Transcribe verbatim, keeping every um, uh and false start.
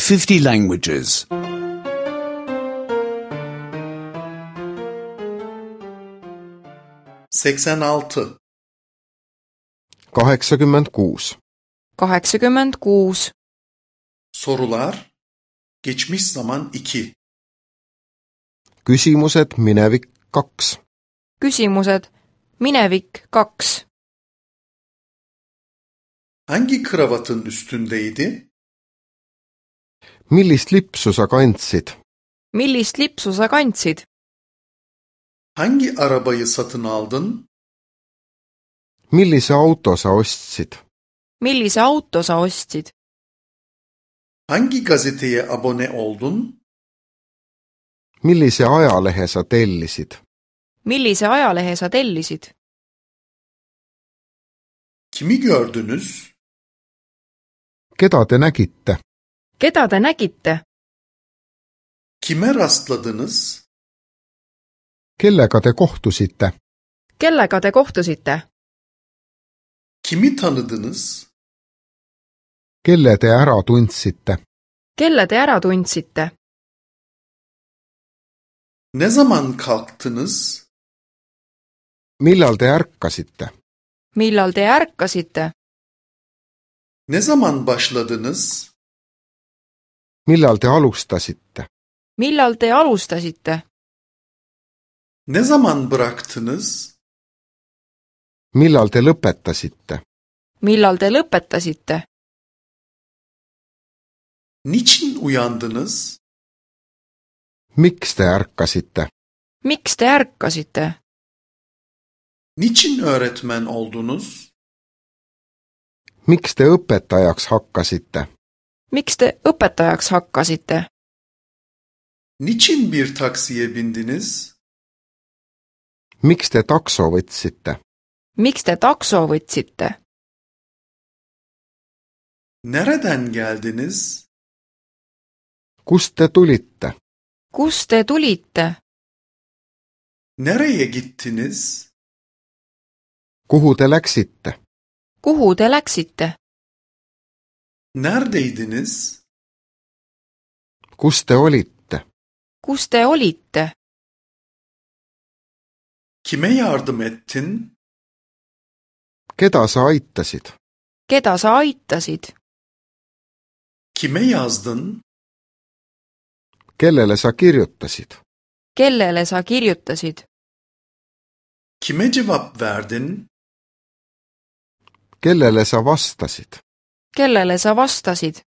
fifty languages. seksen altı. kaheksakümmend kuus. kaheksakümmend kuus. Sorular. Geçmiş zaman iki. Küsimused minevik kaks. Küsimused minevik kaks. Hangi kravatın üstündeydi? Millist lipsu sa kandsid? Millist lipsu sa kandsid? Hangi arabayı satın aldın? Millise auto sa ostsid? Millise auto sa ostsid? Hangi gazeteye abone oldun? Millise ajalehe sa tellisid? Millise ajalehe sa tellisid? Kimi gördünüz? Keda te nägite? Keda te nägite? Kime rastladınız? Kellega te kohtusite? Kellega te kohtusite? Kimi tanıdınız? Kelle te ära tundsite? Kelle te ära tundsite? Ne zaman kalktınız? Millal te ärkasite? Millal te ärkasite? Ne zaman başladınız? Millal te alustasite? Millal te alustasite? Ne zaman bıraktınız? Millal te lõpetasite? Millal te lõpetasite? Niçin uyandınız? Miks te ärkasite? Miks te ärkasite? Niçin öğretmen oldunuz? Miks te õpetajaks hakkasite? Miks te õpetajaks hakkasite? Niçin bir taksiye bindiniz? Miks te takso võtsite? Miks te takso võtsite? Nereden geldiniz? Kust te tulite? Kust te tulite? Nereye gittiniz? Kuhu te läksite? Kuhu te läksite? Neredeydiniz? Kus te olite? Kus te olite? Kime yardım ettin? Keda sa aitasid? Keda sa aitasid? Kime yazdın? Kellele sa kirjutasid? Kellele sa kirjutasid? Kime cevap verdin? Kellele sa vastasid? Kellele sa vastasid?